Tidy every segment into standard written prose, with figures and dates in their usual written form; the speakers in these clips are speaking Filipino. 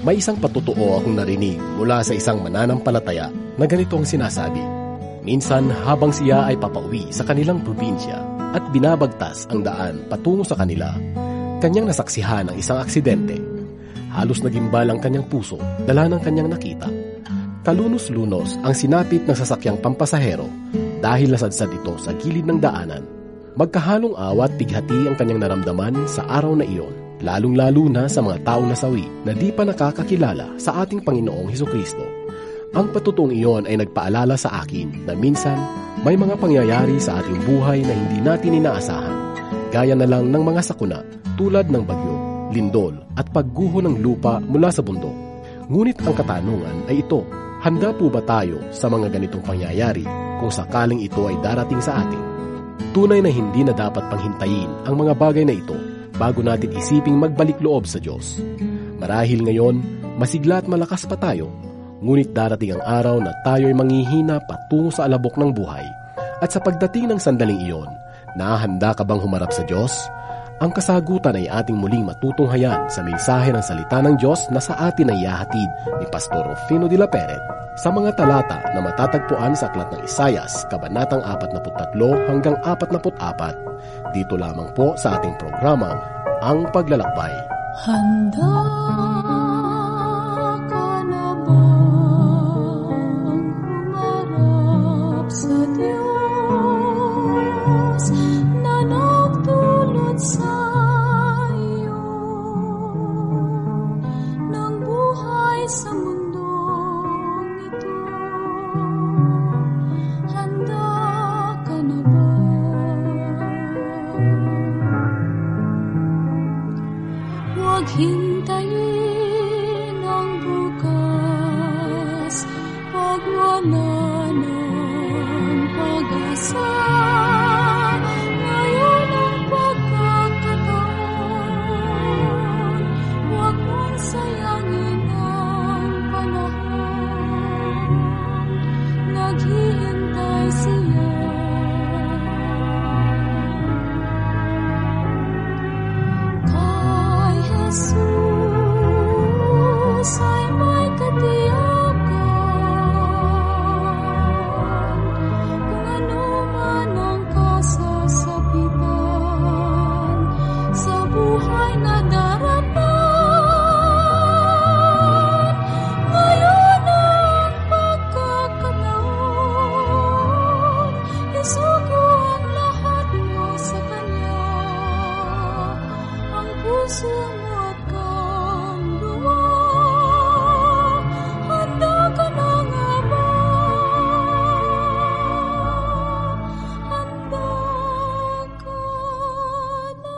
May isang patutuo akong narinig mula sa isang mananampalataya na ganito ang sinasabi. Minsan habang siya ay papauwi sa kanilang probinsya at binabagtas ang daan patungo sa kanila, kanyang nasaksihan ang isang aksidente. Halos nagimbal ang kanyang puso dala ng kanyang nakita. Kalunos-lunos ang sinapit ng sasakyang pampasahero dahil nasadsad ito sa gilid ng daanan. Magkahalong awa at bighati ang kanyang naramdaman sa araw na iyon, lalong-lalo na sa mga taong nasawi na di pa nakakakilala sa ating Panginoong Hesukristo. Ang patutuong iyon ay nagpaalala sa akin na minsan may mga pangyayari sa ating buhay na hindi natin inaasahan, gaya na lang ng mga sakuna tulad ng bagyo, lindol at pagguho ng lupa mula sa bundok. Ngunit ang katanungan ay ito, handa po ba tayo sa mga ganitong pangyayari kung sakaling ito ay darating sa atin? Tunay na hindi na dapat panghintayin ang mga bagay na ito bago natin isiping magbalik loob sa Diyos. Marahil ngayon, masigla at malakas pa tayo, ngunit darating ang araw na tayo ay manghihina patungo sa alabok ng buhay. At sa pagdating ng sandaling iyon, nahanda ka bang humarap sa Diyos? Ang kasagutan ay ating muling matutunghayan sa mensahe ng salita ng Diyos na sa atin ay ihahatid ni Pastor Rufino de la Peret sa mga talata na matatagpuan sa Aklat ng Isayas, Kabanatang 43 hanggang 44. Dito lamang po sa ating programang Ang Paglalakbay. Handa ka na bang humarap sa Diyos na nagdulot sa iyo ng buhay sa mundong ito? Handa ka na ba? Huwag hintayin ang bukas, huwag wala ng pag-asa. Ngayon ang pagkakataon, huwag mong sayangin ang panahon. Naghihintay siya. Kay Jesus ay may katiyakan, kung ano man ang kasasabitan sa buhay na darating. Ngayon ang pagkakataon, isugo ang lahat mo sa Kanya, ang puso mo at kaluluwa. Handa ka na nga ba? Handa ka na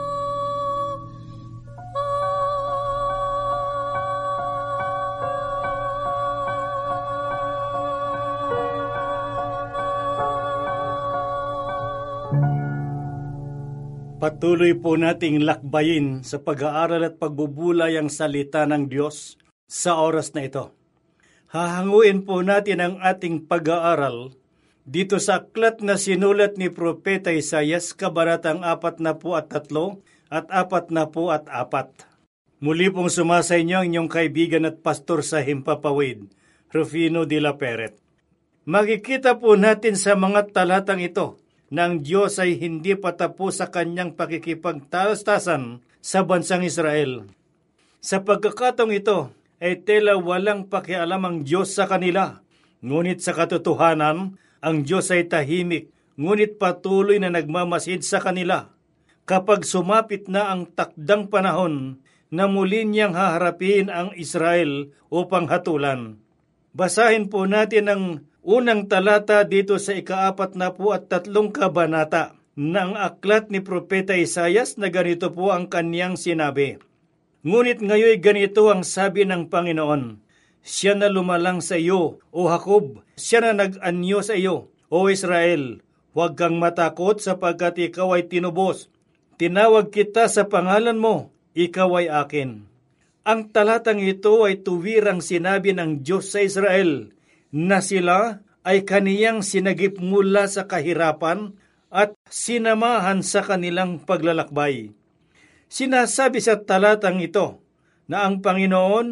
Patuloy po nating lakbayin sa pag-aaral at pagbubulay ang salita ng Diyos sa oras na ito. Hahanguin po natin ang ating pag-aaral dito sa aklat na sinulat ni Propeta Isayas, Kabanatang 43 at 44. Muli pong sumasa inyo ang inyong kaibigan at pastor sa Himpapawid, Rufino de la Peret. Makikita po natin sa mga talatang ito na ang Diyos ay hindi patapos sa kanyang pakikipagtalastasan sa bansang Israel. Sa pagkakataong ito ay tela walang pakialam ang Diyos sa kanila. Ngunit sa katotohanan, ang Diyos ay tahimik, ngunit patuloy na nagmamasid sa kanila. Kapag sumapit na ang takdang panahon na muli niyang haharapin ang Israel upang hatulan. Basahin po natin ang unang talata dito sa 43 kabanata ng aklat ni Propeta Isayas na ganito po ang kaniyang sinabi. Ngunit ngayon ganito ang sabi ng Panginoon, siya na lumalang sa iyo, O Jacob, siya na nag-anyo sa iyo, O Israel. Huwag kang matakot sapagkat ikaw ay tinubos. Tinawag kita sa pangalan mo, ikaw ay akin. Ang talatang ito ay tuwirang sinabi ng Diyos sa Israel na sila ay kaniyang sinagip mula sa kahirapan at sinamahan sa kanilang paglalakbay. Sinasabi sa talatang ito na ang Panginoon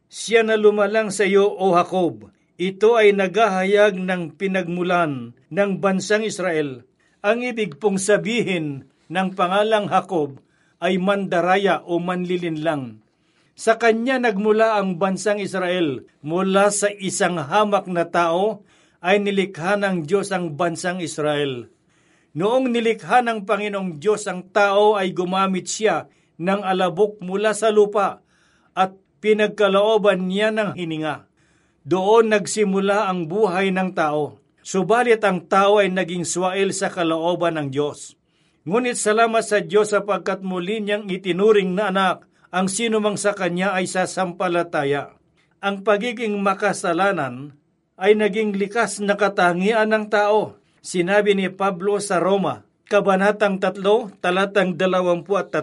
Siya na lumalang sa iyo, O Jacob. Ito ay naghahayag ng pinagmulan ng bansang Israel. Ang ibig pong sabihin ng pangalang Jacob ay mandaraya o manlilinlang. Sa kanya nagmula ang bansang Israel. Mula sa isang hamak na tao ay nilikha ng Diyos ang bansang Israel. Noong nilikha ng Panginoong Diyos ang tao ay gumamit siya ng alabok mula sa lupa at pinagkalooban niya ng hininga. Doon nagsimula ang buhay ng tao. Subalit ang tao ay naging swail sa kalooban ng Diyos. Ngunit salamat sa Diyos sapagkat muli niyang itinuring na anak ang sinumang sa kanya ay sasampalataya. Ang pagiging makasalanan ay naging likas na katangian ng tao. Sinabi ni Pablo sa Roma, Kabanatang 3, talatang 23,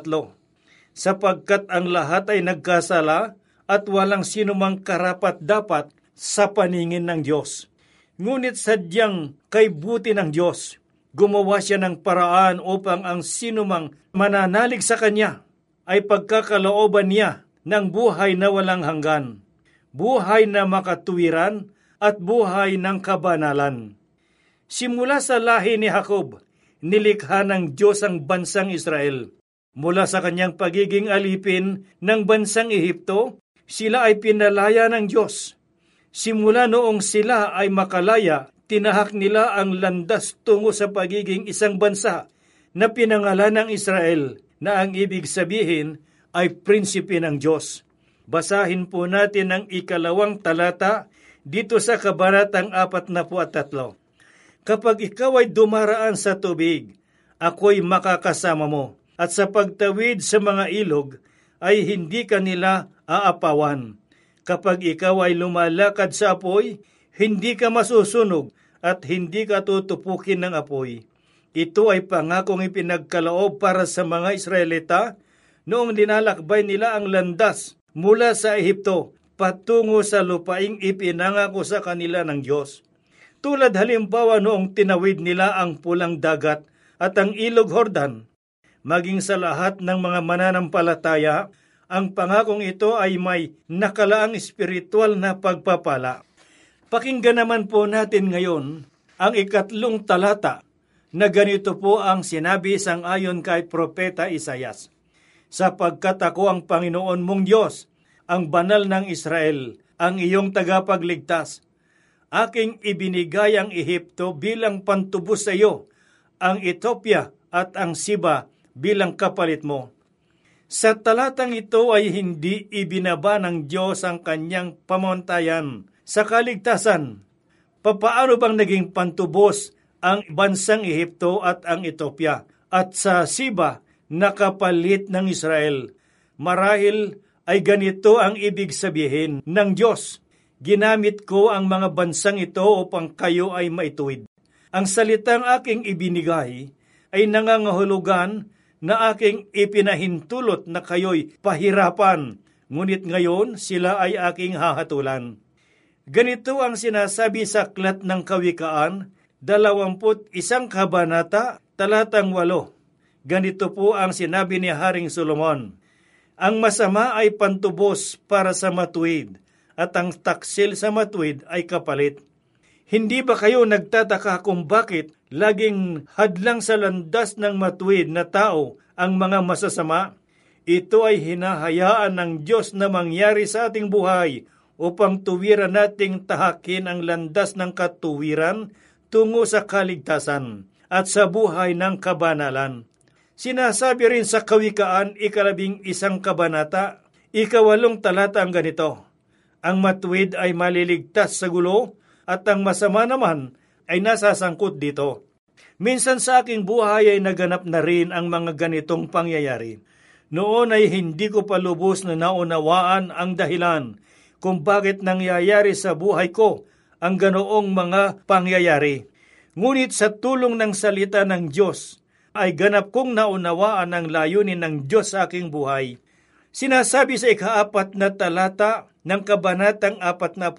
sapagkat ang lahat ay nagkasala at walang sinumang karapat-dapat sa paningin ng Diyos. Ngunit sadyang kay buti ng Diyos, gumawa siya ng paraan upang ang sinumang mananalig sa Kanya ay pagkakalooban niya ng buhay na walang hanggan, buhay na makatuwiran at buhay ng kabanalan. Simula sa lahi ni Jacob, nilikha ng Diyos ang bansang Israel. Mula sa kanyang pagiging alipin ng bansang Ehipto, sila ay pinalaya ng Diyos. Simula noong sila ay makalaya, tinahak nila ang landas tungo sa pagiging isang bansa na pinangalan ng Israel, na ang ibig sabihin ay prinsipe ng Diyos. Basahin po natin ang 2 talata dito sa Kabanatang 43. Kapag ikaw ay dumaraan sa tubig, ako'y makakasama mo, at sa pagtawid sa mga ilog, ay hindi ka nila aapawan. Kapag ikaw ay lumalakad sa apoy, hindi ka masusunog at hindi ka tutupukin ng apoy. Ito ay pangakong ipinagkaloob para sa mga Israelita noong dinalakbay nila ang landas mula sa Ehipto patungo sa lupaing ipinangako sa kanila ng Diyos. Tulad halimbawa noong tinawid nila ang Pulang Dagat at ang Ilog Jordan, maging sa lahat ng mga mananampalataya, ang pangakong ito ay may nakalaang espiritual na pagpapala. Pakinggan naman po natin ngayon ang 3 talata na ganito po ang sinabi sangayon kay Propeta Isaias. Sapagkat ako ang Panginoon mong Diyos, ang banal ng Israel, ang iyong tagapagligtas. Aking ibinigay ang Ehipto bilang pantubos sa iyo, ang Ethiopia at ang Siba bilang kapalit mo. Sa talatang ito ay hindi ibinaba ng Diyos ang kanyang pamantayan sa kaligtasan. Papaano bang naging pantubos ang bansang Ehipto at ang Ethiopia at sa Siba na kapalit ng Israel? Marahil ay ganito ang ibig sabihin ng Diyos. Ginamit ko ang mga bansang ito upang kayo ay maituwid. Ang salitang aking ibinigay ay nangangahulugan na aking ipinahintulot na kayo'y pahirapan, ngunit ngayon sila ay aking hahatulan. Ganito ang sinasabi sa Aklat ng Kawikaan, 21 kabanata, talatang 8. Ganito po ang sinabi ni Haring Solomon, ang masama ay pantubos para sa matuwid, at ang taksil sa matuwid ay kapalit. Hindi ba kayo nagtataka kung bakit laging hadlang sa landas ng matuwid na tao ang mga masasama? Ito ay hinahayaan ng Diyos na mangyari sa ating buhay upang tuwiran nating tahakin ang landas ng katuwiran tungo sa kaligtasan at sa buhay ng kabanalan. Sinasabi rin sa Kawikaan 11 kabanata, 8 talata ang ganito, ang matuwid ay maliligtas sa gulo at ang masama naman ay nasasangkot dito. Minsan sa aking buhay ay naganap na rin ang mga ganitong pangyayari. Noon ay hindi ko pa lubos na naunawaan ang dahilan kung bakit nangyayari sa buhay ko ang ganoong mga pangyayari. Ngunit sa tulong ng salita ng Diyos ay ganap kong naunawaan ang layunin ng Diyos sa aking buhay. Sinasabi sa 4 na talata ng Kabanatang 43,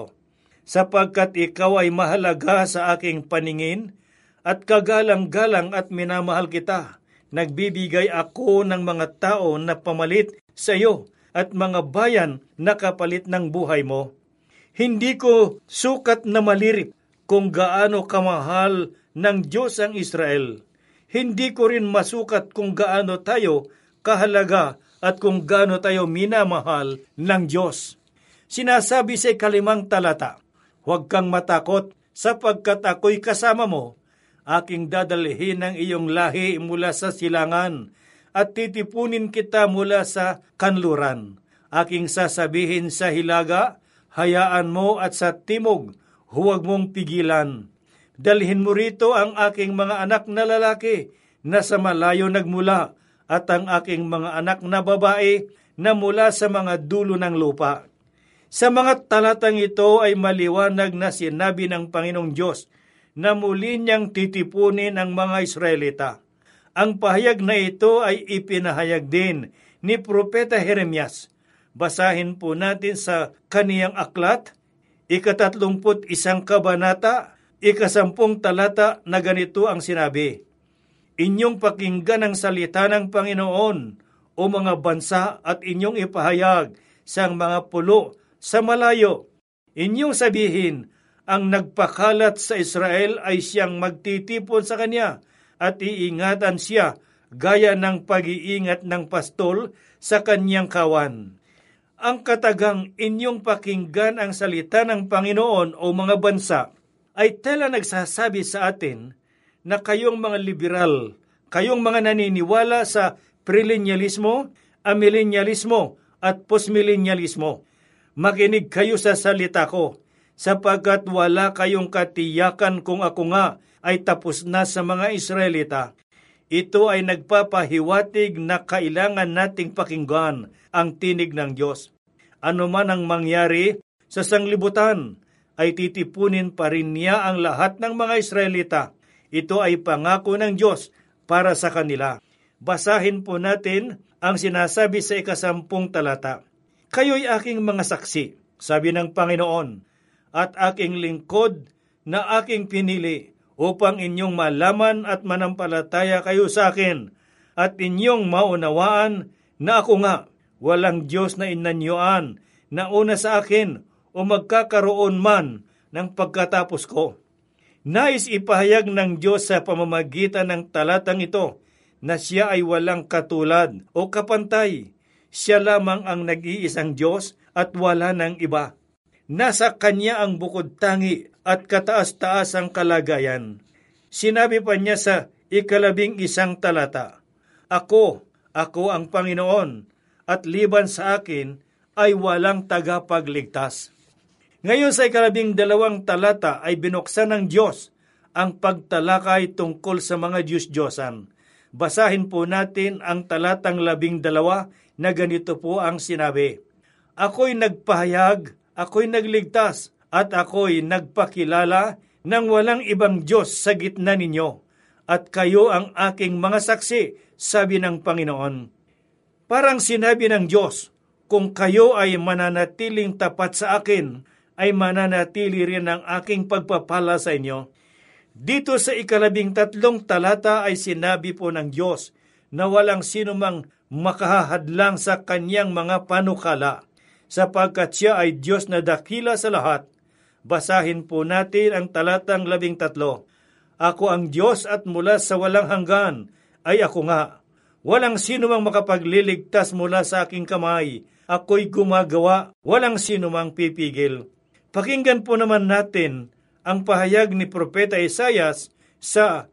sapagkat ikaw ay mahalaga sa aking paningin at kagalang-galang at minamahal kita. Nagbibigay ako ng mga tao na pamalit sa iyo at mga bayan na kapalit ng buhay mo. Hindi ko sukat na malirip kung gaano kamahal ng Diyos ang Israel. Hindi ko rin masukat kung gaano tayo kahalaga at kung gaano tayo minamahal ng Diyos. Sinasabi sa 5 talata, "Huwag kang matakot sapagkat ako'y kasama mo. Aking dadalhin ang iyong lahi mula sa silangan at titipunin kita mula sa kanluran. Aking sasabihin sa hilaga, hayaan mo, at sa timog, huwag mong pigilan. Dalhin mo rito ang aking mga anak na lalaki na sa malayo nagmula at ang aking mga anak na babae na mula sa mga dulo ng lupa." Sa mga talatang ito ay maliwanag na sinabi ng Panginoong Diyos na muli niyang titipunin ang mga Israelita. Ang pahayag na ito ay ipinahayag din ni Propeta Jeremias. Basahin po natin sa kaniyang aklat, 31 kabanata, 10 talata na ganito ang sinabi, "Inyong pakinggan ang salita ng Panginoon, o mga bansa, at inyong ipahayag sa mga pulo sa malayo. Inyong sabihin, ang nagpakalat sa Israel ay siyang magtitipon sa kanya at iingatan siya gaya ng pag-iingat ng pastol sa kanyang kawan." Ang katagang "inyong pakinggan ang salita ng Panginoon, o mga bansa" ay tela nagsasabi sa atin na kayong mga liberal, kayong mga naniniwala sa premillennialismo, amillennialismo at postmillennialismo, makinig kayo sa salita ko, sapagkat wala kayong katiyakan kung ako nga ay tapos na sa mga Israelita. Ito ay nagpapahiwatig na kailangan nating pakinggan ang tinig ng Diyos. Ano man ang mangyari sa sanglibutan, ay titipunin pa rin niya ang lahat ng mga Israelita. Ito ay pangako ng Diyos para sa kanila. Basahin po natin ang sinasabi sa 10 talata. "Kayo'y aking mga saksi," sabi ng Panginoon, "at aking lingkod na aking pinili, upang inyong malaman at manampalataya kayo sa akin, at inyong maunawaan na ako nga, walang Diyos na inanyuan na una sa akin o magkakaroon man ng pagkatapos ko." Nais ipahayag ng Diyos sa pamamagitan ng talatang ito na siya ay walang katulad o kapantay. Siya lamang ang nag-iisang Diyos at wala ng iba. Nasa Kanya ang bukod tangi at kataas-taasang kalagayan. Sinabi pa niya sa 11 talata, Ako ang Panginoon, at liban sa akin ay walang tagapagligtas." Ngayon sa 12 talata ay binuksan ng Diyos ang pagtalakay tungkol sa mga Diyos-Diyosan. Basahin po natin ang talatang 12 na ganito po ang sinabi, "Ako'y nagpahayag, ako'y nagligtas, at ako'y nagpakilala ng walang ibang Diyos sa gitna ninyo, at kayo ang aking mga saksi," sabi ng Panginoon. Parang sinabi ng Diyos, kung kayo ay mananatiling tapat sa akin, ay mananatili rin ang aking pagpapala sa inyo. Dito sa 13 talata ay sinabi po ng Diyos na walang sino mang makahahadlang sa kanyang mga panukala, sapagkat siya ay Diyos na dakila sa lahat. Basahin po natin ang talatang 13. "Ako ang Diyos at mula sa walang hanggan ay ako nga. Walang sino mang makapagliligtas mula sa aking kamay. Ako'y gumagawa, walang sino mang pipigil." Pakinggan po naman natin ang pahayag ni Propeta Isaias sa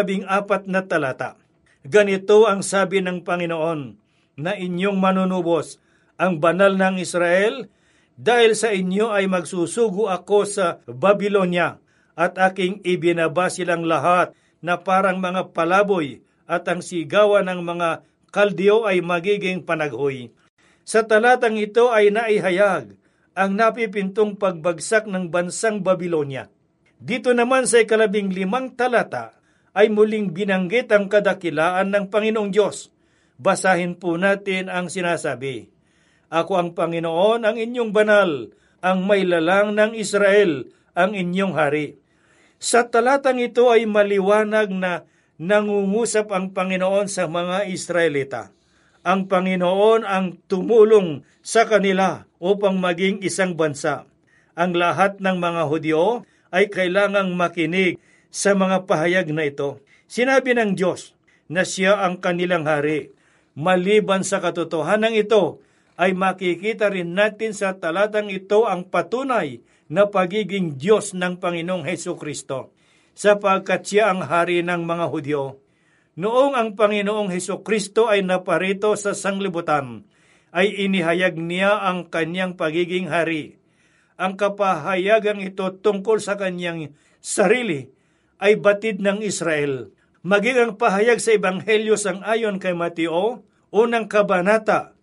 14 na talata. Ganito ang sabi ng Panginoon, na inyong manunubos ang banal ng Israel, dahil sa inyo ay magsusugo ako sa Babylonia, at aking ibinaba silang lahat na parang mga palaboy, at ang sigawan ng mga Kaldeo ay magiging panaghoy. Sa talatang ito ay naihayag ang napipintong pagbagsak ng bansang Babylonia. Dito naman sa 15 talata ay muling binanggit ang kadakilaan ng Panginoong Diyos. Basahin po natin ang sinasabi, "Ako ang Panginoon, ang inyong banal, ang mailalang ng Israel, ang inyong hari." Sa talatang ito ay maliwanag na nangungusap ang Panginoon sa mga Israelita. Ang Panginoon ang tumulong sa kanila upang maging isang bansa. Ang lahat ng mga Hudyo ay kailangang makinig sa mga pahayag na ito. Sinabi ng Diyos na siya ang kanilang hari. Maliban sa katotohanan ito, ay makikita rin natin sa talatang ito ang patunay na pagiging Diyos ng Panginoong Hesukristo, sapagkat siya ang hari ng mga Hudyo. Noong ang Panginoong Hesukristo ay naparito sa sanglibutan, ay inihayag niya ang kanyang pagiging hari. Ang kapahayagang ito tungkol sa kanyang sarili ay batid ng Israel. Maging ang pahayag sa Ebanghelyo sang-ayon kay Mateo, unang kabanata,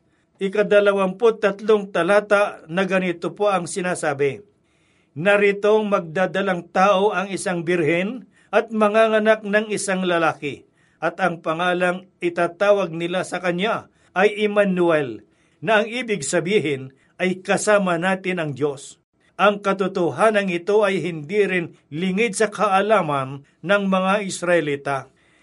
23 talata na ganito po ang sinasabi. Naritong magdadalang tao ang isang birhen at manganganak ng isang lalaki, at ang pangalang itatawag nila sa kanya ay Emmanuel, na ang ibig sabihin ay kasama natin ang Diyos. Ang katotohanan ito ay hindi rin lingid sa kaalaman ng mga Israelita.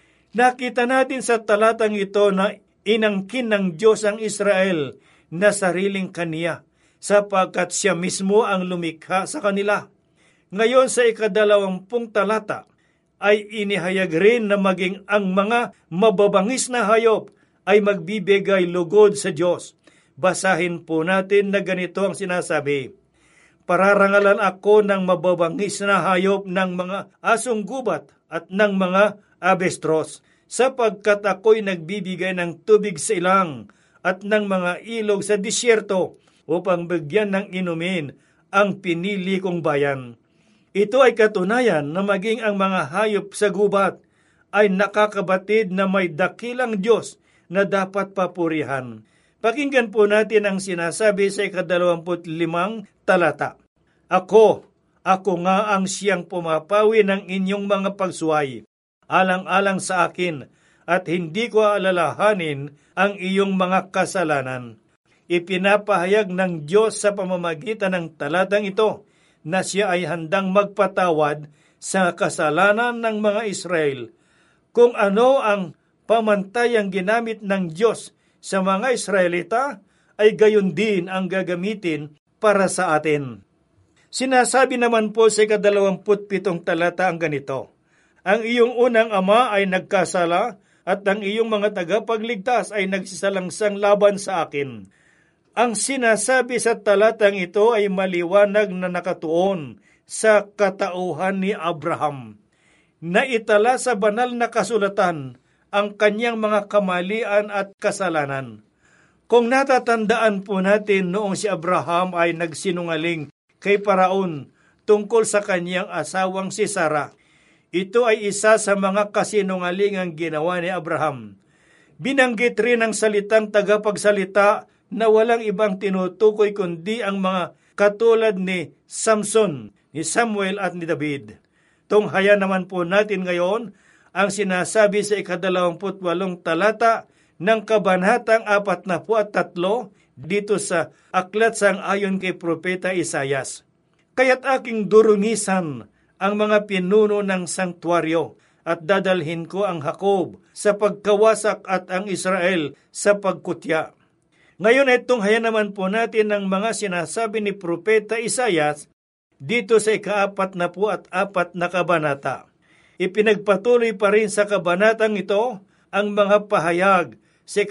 Nakita natin sa talatang ito na inangkin ng Diyos ang Israel na sariling kaniya, sapagkat siya mismo ang lumikha sa kanila. Ngayon sa 20 talata ay inihayag rin na maging ang mga mababangis na hayop ay magbibigay lugod sa Diyos. Basahin po natin na ganito ang sinasabi. Pararangalan ako ng mababangis na hayop ng mga asong gubat at ng mga abestros, sapagkat ako'y nagbibigay ng tubig sa ilang at ng mga ilog sa disyerto upang bigyan ng inumin ang pinili kong bayan. Ito ay katunayan na maging ang mga hayop sa gubat ay nakakabatid na may dakilang Diyos na dapat papurihan. Pakinggan po natin ang sinasabi sa 25 talata. Ako nga ang siyang pumapawi ng inyong mga pagsuway, alang-alang sa akin, at hindi ko alalahanin ang iyong mga kasalanan. Ipinapahayag ng Diyos sa pamamagitan ng talatang ito na siya ay handang magpatawad sa kasalanan ng mga Israel. Kung ano ang pamantayang ginamit ng Diyos sa mga Israelita, ay gayon din ang gagamitin para sa atin. Sinasabi naman po sa 27 talata ang ganito, ang iyong unang ama ay nagkasala at ang iyong mga tagapagligtas ay nagsisalangsang laban sa akin. Ang sinasabi sa talatang ito ay maliwanag na nakatuon sa katauhan ni Abraham. Naitala sa banal na kasulatan ang kanyang mga kamalian at kasalanan. Kung natatandaan po natin noong si Abraham ay nagsinungaling kay Paraon tungkol sa kanyang asawang si Sarah, ito ay isa sa mga kasinungalingang ginawa ni Abraham. Binanggit rin ang salitang tagapagsalita na walang ibang tinutukoy kundi ang mga katulad ni Samson, ni Samuel at ni David. Tunghayan naman po natin ngayon ang sinasabi sa 28 talata ng kabanatang 43 dito sa aklat sang-ayon kay Propeta Isayas. Kaya't aking durungisan ang mga pinuno ng sanktuaryo at dadalhin ko ang Jacob sa pagkawasak at ang Israel sa pagkutya. Ngayon ay tunghayan naman po natin ang mga sinasabi ni Propeta Isayas dito sa 44 na kabanata. Ipinagpatuloy pa rin sa kabanatang ito ang mga pahayag sa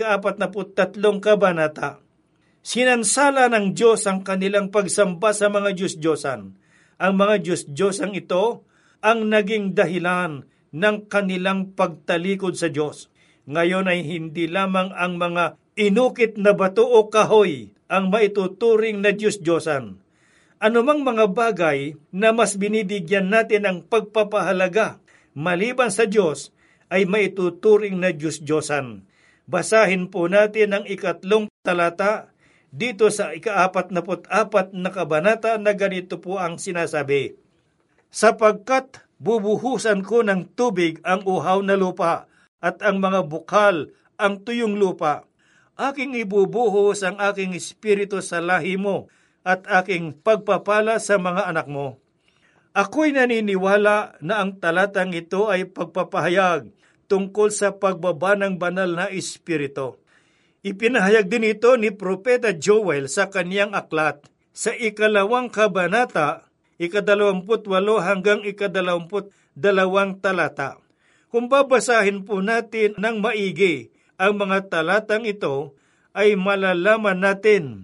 43 kabanata. Sinansala ng Diyos ang kanilang pagsamba sa mga Diyos-Diyosan. Ang mga Diyos-Diyosang ito ang naging dahilan ng kanilang pagtalikod sa Diyos. Ngayon ay hindi lamang ang mga inukit na bato o kahoy ang maituturing na Diyos-Diyosan. Anumang mga bagay na mas binibigyan natin ng pagpapahalaga maliban sa Diyos ay maituturing na Diyos-Diyosan. Basahin po natin ang 2 talata dito sa 44 na kabanata na ganito po ang sinasabi. Sapagkat bubuhusan ko ng tubig ang uhaw na lupa at ang mga bukal ang tuyong lupa. Aking ibubuhos ang aking espiritu sa lahi mo at aking pagpapala sa mga anak mo. Ako'y naniniwala na ang talatang ito ay pagpapahayag tungkol sa pagbaba ng banal na espiritu. Ipinahayag din ito ni Propeta Joel sa kaniyang aklat sa 2 kabanata, 28 hanggang 22 talata. Kung babasahin po natin ng maigi ang mga talatang ito, ay malalaman natin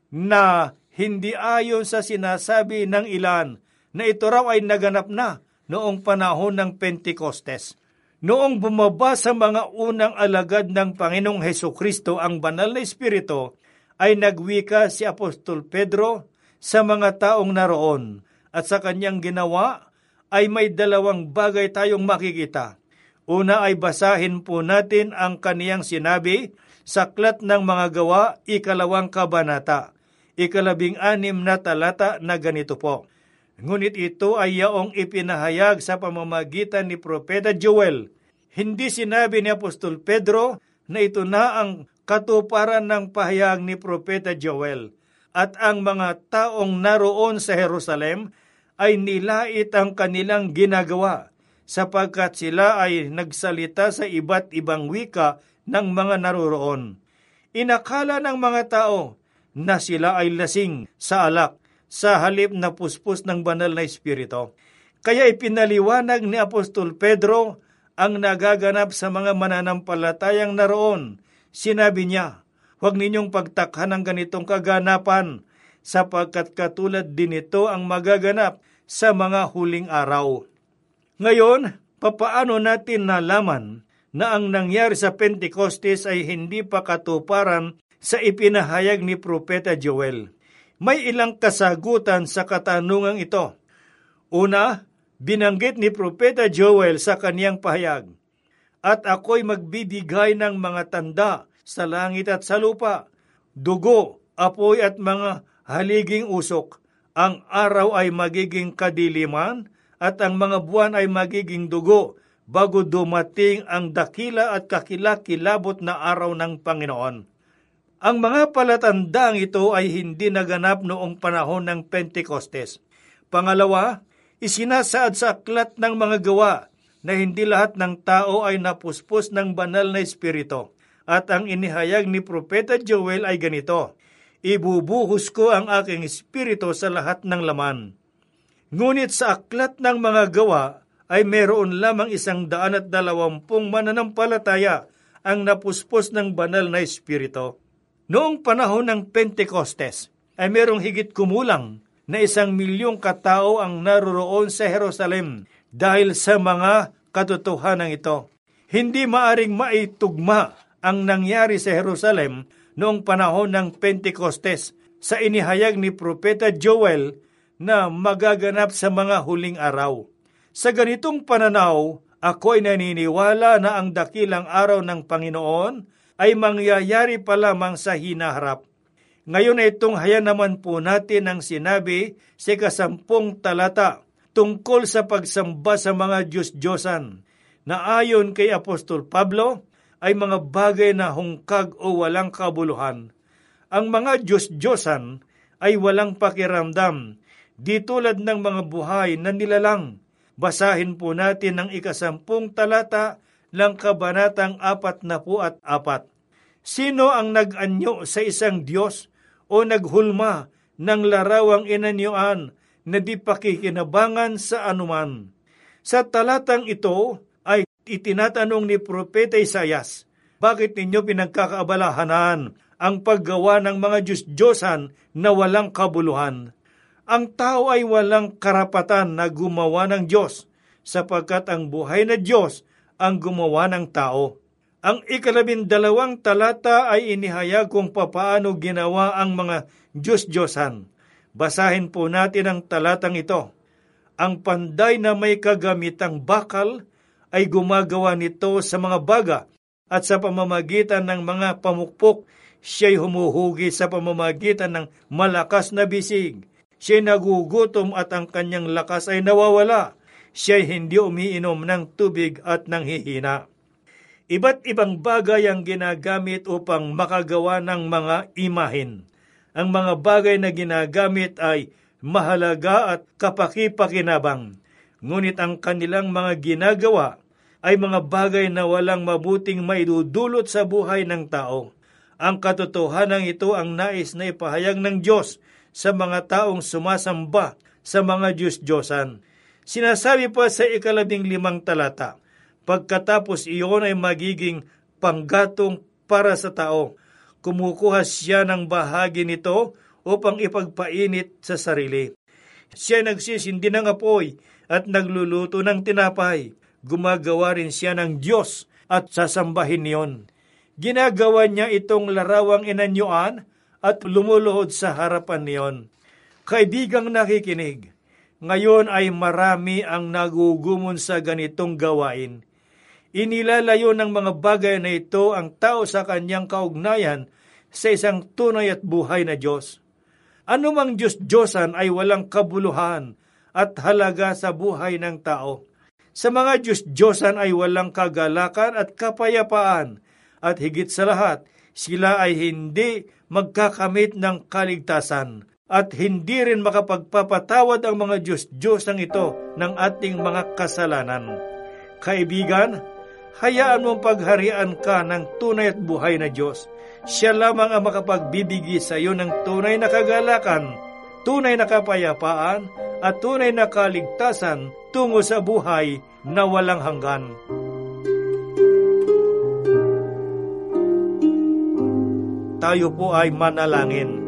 na hindi ayon sa sinasabi ng ilan na ito raw ay naganap na noong panahon ng Pentekostes. Noong bumaba sa mga unang alagad ng Panginoong Hesukristo ang banal na Espiritu, ay nagwika si Apostol Pedro sa mga taong naroon, at sa kanyang ginawa ay may dalawang bagay tayong makikita. Una ay basahin po natin ang kaniyang sinabi sa Aklat ng Mga Gawa, 2 kabanata, 16 na talata na ganito po. Ngunit ito ay yaong ipinahayag sa pamamagitan ni Propeta Joel. Hindi sinabi ni Apostol Pedro na ito na ang katuparan ng pahayag ni Propeta Joel. At ang mga taong naroon sa Jerusalem ay nilait ang kanilang ginagawa, sapagkat sila ay nagsalita sa iba't ibang wika ng mga naroroon. Inakala ng mga tao na sila ay lasing sa alak, sa halip na puspos ng banal na Espiritu. Kaya ipinaliwanag ni Apostol Pedro ang nagaganap sa mga mananampalatayang naroon. Sinabi niya, huwag ninyong pagtakhan ng ganitong kaganapan, sapagkat katulad din ito ang magaganap sa mga huling araw. Ngayon, papaano natin nalaman na ang nangyari sa Pentecostes ay hindi pa katuparan sa ipinahayag ni Propeta Joel? May ilang kasagutan sa katanungang ito. Una, binanggit ni Propeta Joel sa kaniyang pahayag, at ako'y magbibigay ng mga tanda sa langit at sa lupa, dugo, apoy at mga haliging usok. Ang araw ay magiging kadiliman at ang mga buwan ay magiging dugo bago dumating ang dakila at kakilakilabot na araw ng Panginoon. Ang mga palatandang ito ay hindi naganap noong panahon ng Pentecostes. Pangalawa, isinasaad sa Aklat ng Mga Gawa na hindi lahat ng tao ay napuspos ng banal na Espiritu. At ang inihayag ni Propeta Joel ay ganito, ibubuhos ko ang aking Espiritu sa lahat ng laman. Ngunit sa Aklat ng Mga Gawa ay meron lamang 120 mananampalataya ang napuspos ng banal na Espiritu. Noong panahon ng Pentecostes ay merong higit kumulang na 1,000,000 katao ang naroroon sa Jerusalem dahil sa mga katotohanan ito. Hindi maaring maitugma ang nangyari sa Jerusalem noong panahon ng Pentecostes sa inihayag ni Propeta Joel na magaganap sa mga huling araw. Sa ganitong pananaw, ako ay naniniwala na ang dakilang araw ng Panginoon ay mangyayari pa lamang sa hinaharap. Ngayon ay tunghayan naman po natin ang sinabi sa 10 talata tungkol sa pagsamba sa mga Diyos-Diyosan na ayon kay Apostol Pablo ay mga bagay na hungkag o walang kabuluhan. Ang mga Diyos-Diyosan ay walang pakiramdam, di tulad ng mga buhay na nilalang. Basahin po natin ang 10 talata ng kabanatang 44. Sino ang nag-anyo sa isang Diyos o naghulma ng larawang inanyuan na di pakikinabangan sa anuman? Sa talatang ito ay itinatanong ni Propeta Isaias, bakit ninyo pinagkakaabalahanan ang paggawa ng mga Diyos-Diyosan na walang kabuluhan? Ang tao ay walang karapatan na gumawa ng Diyos, sapagkat ang buhay na Diyos ang gumawa ng tao. Ang 12 talata ay inihayag kung papaano ginawa ang mga Diyos-Diyosan. Basahin po natin ang talatang ito. Ang panday na may kagamitang bakal ay gumagawa nito sa mga baga at sa pamamagitan ng mga pamukpok, siya'y humuhugi sa pamamagitan ng malakas na bisig. Siya'y nagugutom at ang kanyang lakas ay nawawala. Siya'y hindi umiinom ng tubig at nanghihina. Iba't ibang bagay ang ginagamit upang makagawa ng mga imahen. Ang mga bagay na ginagamit ay mahalaga at kapaki-pakinabang. Ngunit ang kanilang mga ginagawa ay mga bagay na walang mabuting maidudulot sa buhay ng tao. Ang katotohanan ito ang nais na ipahayag ng Diyos sa mga taong sumasamba sa mga Diyos-Diyosan. Sinasabi pa sa 15 talata, pagkatapos iyon ay magiging panggatong para sa tao. Kumukuha siya ng bahagi nito upang ipagpainit sa sarili. Siya nagsisindi ng apoy at nagluluto ng tinapay. Gumagawa rin siya ng Diyos at sasambahin niyon. Ginagawa niya itong larawang inanyuan at lumuluhod sa harapan niyon. Kaibigang nakikinig, ngayon ay marami ang nagugumon sa ganitong gawain. Inilalayo ng mga bagay na ito ang tao sa kanyang kaugnayan sa isang tunay at buhay na Diyos. Anumang Diyos-Diyosan ay walang kabuluhan at halaga sa buhay ng tao. Sa mga Diyos-Diyosan ay walang kagalakan at kapayapaan, at higit sa lahat, sila ay hindi magkakamit ng kaligtasan at hindi rin makapagpapatawad ang mga Diyos-Diyosang ito ng ating mga kasalanan. Kaibigan, hayaan mong pagharian ka ng tunay at buhay na Diyos. Siya lamang ang makapagbibigay sa iyo ng tunay na kagalakan, tunay na kapayapaan, at tunay na kaligtasan tungo sa buhay na walang hanggan. Tayo po ay manalangin.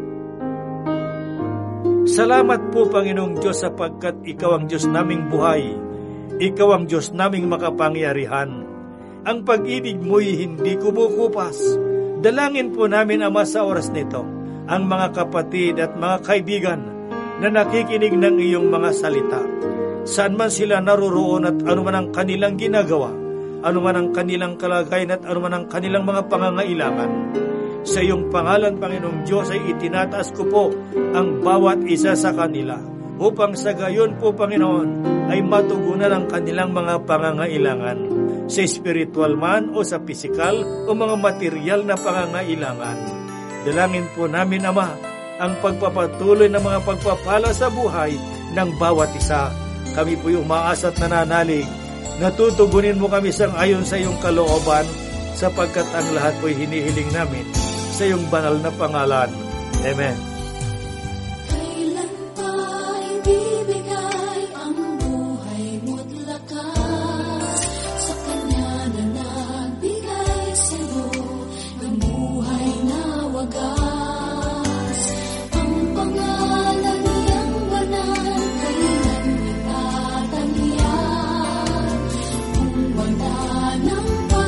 Salamat po, Panginoong Diyos, sapagkat Ikaw ang Diyos naming buhay. Ikaw ang Diyos naming makapangyarihan. Ang pag-ibig mo'y hindi kumukupas. Dalangin po namin, Ama, sa oras nito, ang mga kapatid at mga kaibigan na nakikinig ng iyong mga salita. Saan man sila naroroon at anuman ang kanilang ginagawa, anuman ang kanilang kalagayan at anuman ang kanilang mga pangangailangan. Sa iyong pangalan, Panginoong Diyos, ay itinataas ko po ang bawat isa sa kanila upang sa gayon po, Panginoon, ay matugunan ang kanilang mga pangangailangan sa spiritual man o sa pisikal o mga material na pangangailangan. Dalangin po namin, Ama, ang pagpapatuloy ng mga pagpapala sa buhay ng bawat isa. Kami po yung umaasa at nananalig. Natutugunin mo kami sang ayon sa iyong kalooban, sapagkat ang lahat po'y hinihiling namin sa iyong banal na pangalan. Amen. Kailan pa ibibigay ang buhay mo't lakas sa Kanya na nagbigay sa'yo ng buhay na wagas? Ang pangalan niyang banal, kailan itatanggihan? Kung wala ng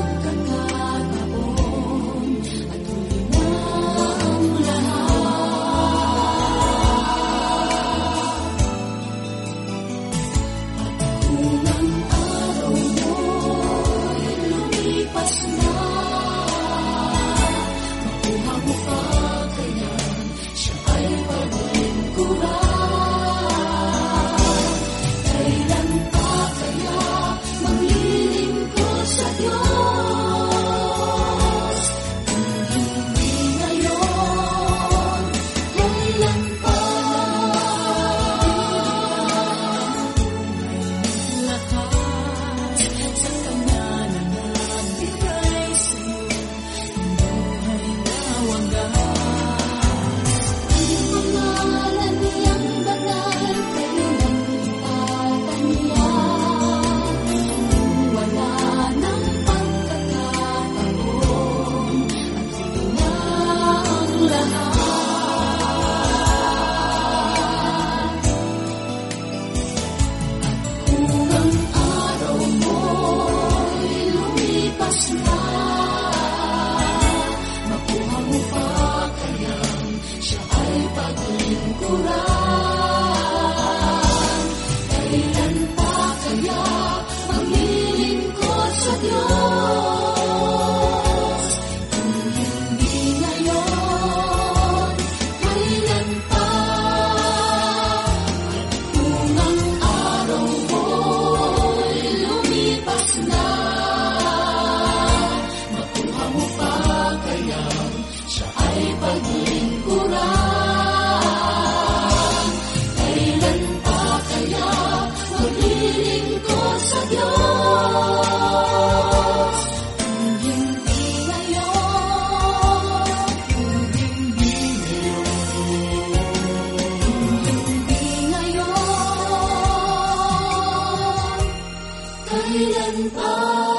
pagkakataon at huli na ang kailan pa